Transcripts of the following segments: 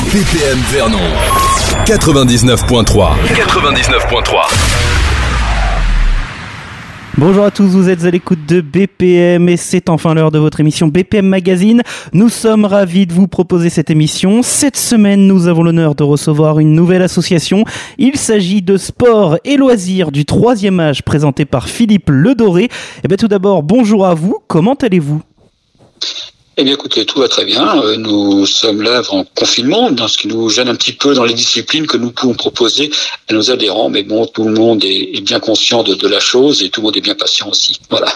BPM Vernon 99.3. Bonjour à tous, vous êtes à l'écoute de BPM et c'est enfin l'heure de votre émission BPM Magazine. Nous sommes ravis de vous proposer cette émission. Cette semaine, nous avons l'honneur de recevoir une nouvelle association. Il s'agit de Sport et Loisirs du 3e âge présenté par Philippe Ledoré. Eh bien tout d'abord, bonjour à vous, comment allez-vous ? Eh bien écoutez, tout va très bien. Nous sommes là en confinement, dans ce qui nous gêne un petit peu dans les disciplines que nous pouvons proposer à nos adhérents. Mais bon, tout le monde est bien conscient de la chose et tout le monde est bien patient aussi. Voilà.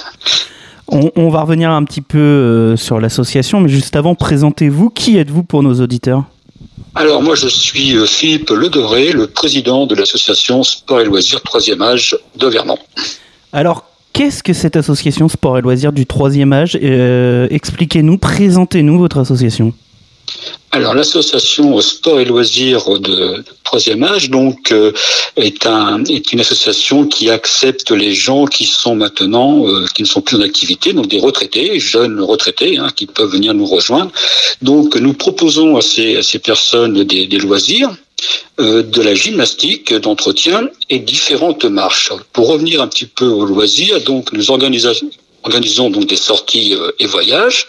On va revenir un petit peu sur l'association, mais juste avant, présentez-vous. Qui êtes-vous pour nos auditeurs ? Alors moi je suis Philippe Ledoré, le président de l'association Sport et Loisirs 3e âge de Vernon. Alors, qu'est-ce que cette association Sport et Loisirs du 3e âge ? Expliquez-nous, présentez-nous votre association. Alors l'association Sport et Loisirs de 3e âge donc est une association qui accepte les gens qui sont maintenant qui ne sont plus en activité, donc des retraités, jeunes retraités qui peuvent venir nous rejoindre. Donc nous proposons à ces personnes des loisirs, de la gymnastique d'entretien et différentes marches. Pour revenir un petit peu aux loisirs, donc nous organisons donc des sorties et voyages.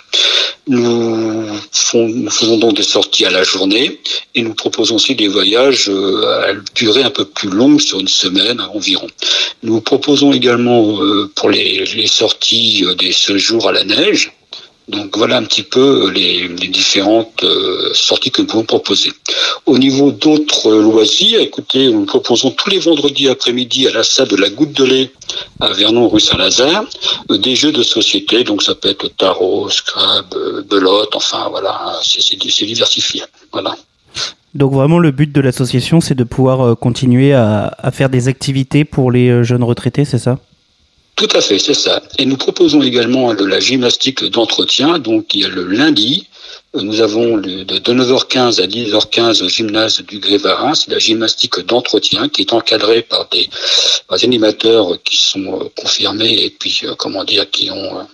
Nous faisons donc des sorties à la journée et nous proposons aussi des voyages à durée un peu plus longue, sur une semaine environ. Nous proposons également pour les sorties des séjours à la neige. Donc voilà un petit peu les différentes sorties que nous pouvons proposer. Au niveau d'autres loisirs, écoutez, nous proposons tous les vendredis après-midi à la salle de la Goutte de lait à Vernon rue Saint-Lazare des jeux de société. Donc ça peut être tarot, Scrabble, belote, enfin voilà, c'est diversifié. Voilà. Donc vraiment le but de l'association, c'est de pouvoir continuer à faire des activités pour les jeunes retraités, c'est ça ? Tout à fait, c'est ça. Et nous proposons également de la gymnastique d'entretien. Donc il y a le lundi, nous avons de 9h15 à 10h15 au gymnase du Grévarin. C'est la gymnastique d'entretien qui est encadrée par des animateurs qui sont confirmés et puis qui ont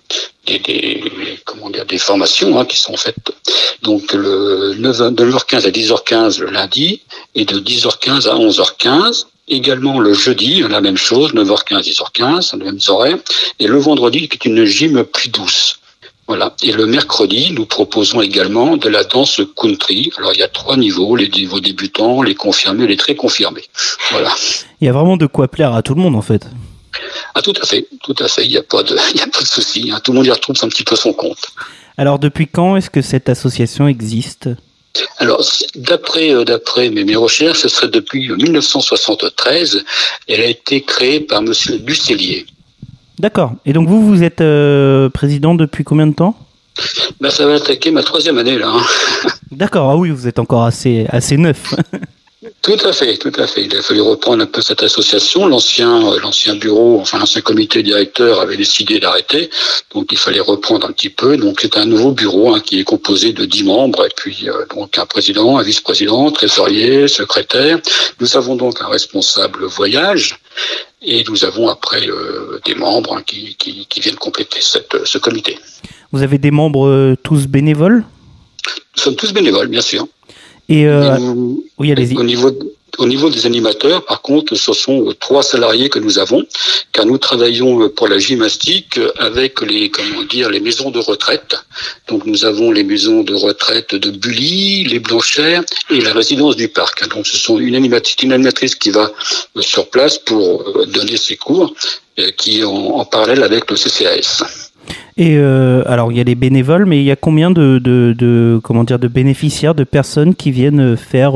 des formations qui sont faites. Donc de 9h15 à 10h15 le lundi et de 10h15 à 11h15. Également le jeudi, la même chose, 9h15, 10h15, les mêmes horaires. Et le vendredi, qui est une gym plus douce. Voilà. Et le mercredi, nous proposons également de la danse country. Alors, il y a 3 niveaux, les niveaux débutants, les confirmés, les très confirmés. Voilà. Il y a vraiment de quoi plaire à tout le monde, en fait. Ah, tout à fait. Il n'y a pas de souci. Tout le monde y retrouve un petit peu son compte. Alors, depuis quand est-ce que cette association existe ? Alors, d'après mes recherches, ce serait depuis 1973. Elle a été créée par Monsieur Bucellier. D'accord. Et donc vous êtes président depuis combien de temps ? Ça va attaquer ma 3e année là. D'accord. Ah oui, vous êtes encore assez neuf. Tout à fait. Il a fallu reprendre un peu cette association. L'ancien bureau, l'ancien comité directeur avait décidé d'arrêter. Donc, il fallait reprendre un petit peu. Donc, c'est un nouveau bureau qui est composé de 10 membres. Et puis, donc, un président, un vice-président, trésorier, secrétaire. Nous avons donc un responsable voyage. Et nous avons après des membres qui viennent compléter ce comité. Vous avez des membres tous bénévoles ? Nous sommes tous bénévoles, bien sûr. Et oui, allez-y. Au niveau des animateurs, par contre, ce sont 3 salariés que nous avons, car nous travaillons pour la gymnastique avec les maisons de retraite. Donc nous avons les maisons de retraite de Bully, les Blanchères et la résidence du parc. Donc ce sont une animatrice qui va sur place pour donner ses cours, qui est en parallèle avec le CCAS. Et alors il y a les bénévoles, mais il y a combien de bénéficiaires, de personnes qui viennent faire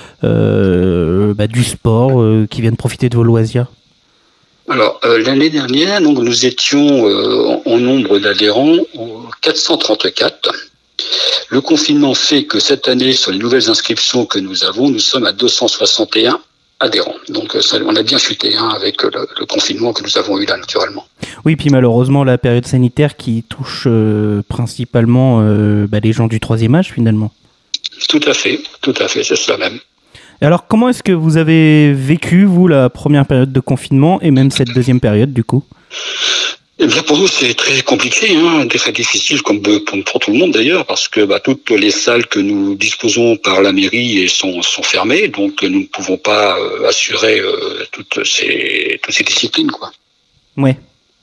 du sport, qui viennent profiter de vos loisirs ? Alors l'année dernière, donc nous étions en nombre d'adhérents 434. Le confinement fait que cette année, sur les nouvelles inscriptions que nous avons, nous sommes à 261 adhérents. Donc on a bien chuté avec le confinement que nous avons eu là, naturellement. Oui, puis malheureusement, la période sanitaire qui touche principalement les gens du 3e âge, finalement. Tout à fait, c'est cela même. Et alors, comment est-ce que vous avez vécu, vous, la première période de confinement et même cette deuxième période, du coup ? Eh bien, pour nous, c'est très compliqué, très difficile, comme pour tout le monde d'ailleurs, parce que toutes les salles que nous disposons par la mairie sont fermées, donc nous ne pouvons pas assurer toutes ces disciplines, quoi. Ouais.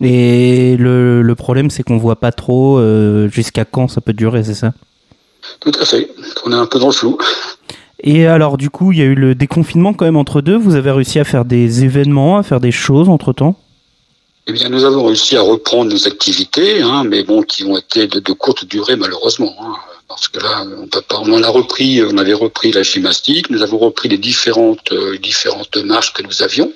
Et le problème, c'est qu'on voit pas trop jusqu'à quand ça peut durer, c'est ça? Tout à fait. On est un peu dans le flou. Et alors, du coup, il y a eu le déconfinement quand même entre deux. Vous avez réussi à faire des événements, à faire des choses entre-temps? Eh bien, nous avons réussi à reprendre nos activités, mais qui ont été de courte durée, malheureusement. Parce que là, on peut pas. On avait repris la gymnastique, nous avons repris les différentes marches que nous avions.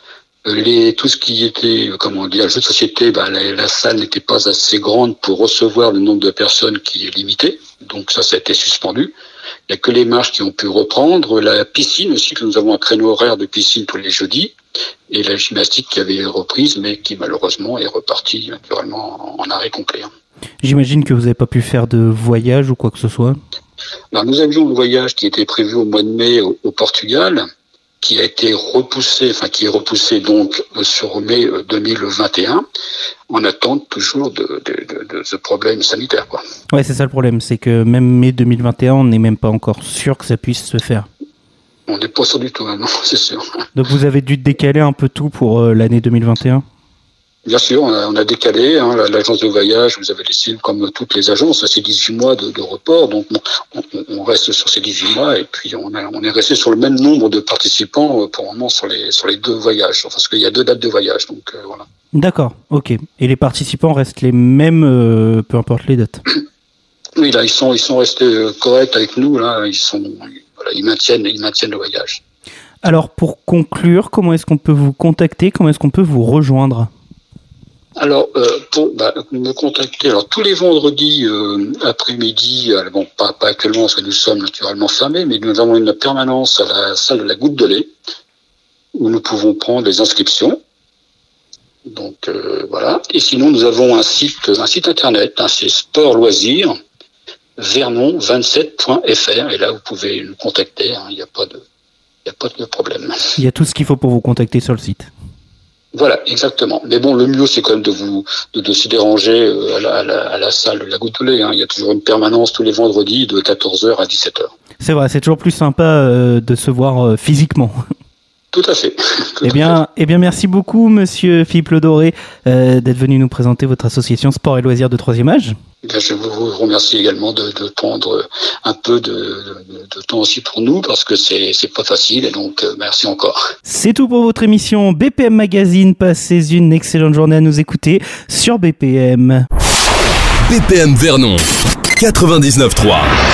Tout ce qui était, le jeu de société, la salle n'était pas assez grande pour recevoir le nombre de personnes qui est limité. Donc ça a été suspendu. Il n'y a que les marches qui ont pu reprendre. La piscine aussi, que nous avons un créneau horaire de piscine tous les jeudis. Et la gymnastique qui avait reprise, mais qui malheureusement est repartie naturellement en arrêt complet. J'imagine que vous n'avez pas pu faire de voyage ou quoi que ce soit. Alors, nous avions le voyage qui était prévu au mois de mai au Portugal, qui a été repoussé, qui est repoussé donc sur mai 2021, en attente toujours de ce problème sanitaire, quoi. Ouais, c'est ça le problème, c'est que même mai 2021, on n'est même pas encore sûr que ça puisse se faire. On n'est pas sûr du tout, non, c'est sûr. Donc vous avez dû décaler un peu tout pour l'année 2021 ? Bien sûr, on a décalé. L'agence de voyage, vous avez laissé, comme toutes les agences, c'est 18 mois de report. Donc on reste sur ces 18 mois et puis on est resté sur le même nombre de participants pour le moment sur les deux voyages. Parce qu'il y a 2 dates de voyage. Donc voilà. D'accord, ok. Et les participants restent les mêmes, peu importe les dates ? Oui, là, ils sont restés corrects avec nous. Là, ils maintiennent le voyage. Alors, pour conclure, comment est-ce qu'on peut vous contacter ? Comment est-ce qu'on peut vous rejoindre ? Alors, pour me contacter, tous les vendredis après-midi, pas actuellement parce que nous sommes naturellement fermés, mais nous avons une permanence à la salle de la Goutte de lait où nous pouvons prendre les inscriptions. Donc voilà. Et sinon, nous avons un site internet, c'est Sport Loisirs Vernon27.fr, et là vous pouvez nous contacter. Il n'y a pas de problème. Il y a tout ce qu'il faut pour vous contacter sur le site. Voilà, exactement. Mais bon, le mieux, c'est quand même de se déranger à la salle de la Goutte de lait. Il y a toujours une permanence tous les vendredis de 14h à 17h. C'est vrai, c'est toujours plus sympa de se voir physiquement. Tout à fait. Eh bien, merci beaucoup, monsieur Philippe Ledoré, d'être venu nous présenter votre association Sport et Loisirs de 3e âge. Je vous remercie également de prendre un peu de temps aussi pour nous, parce que c'est pas facile, et donc merci encore. C'est tout pour votre émission BPM Magazine. Passez une excellente journée à nous écouter sur BPM. BPM Vernon 99.3.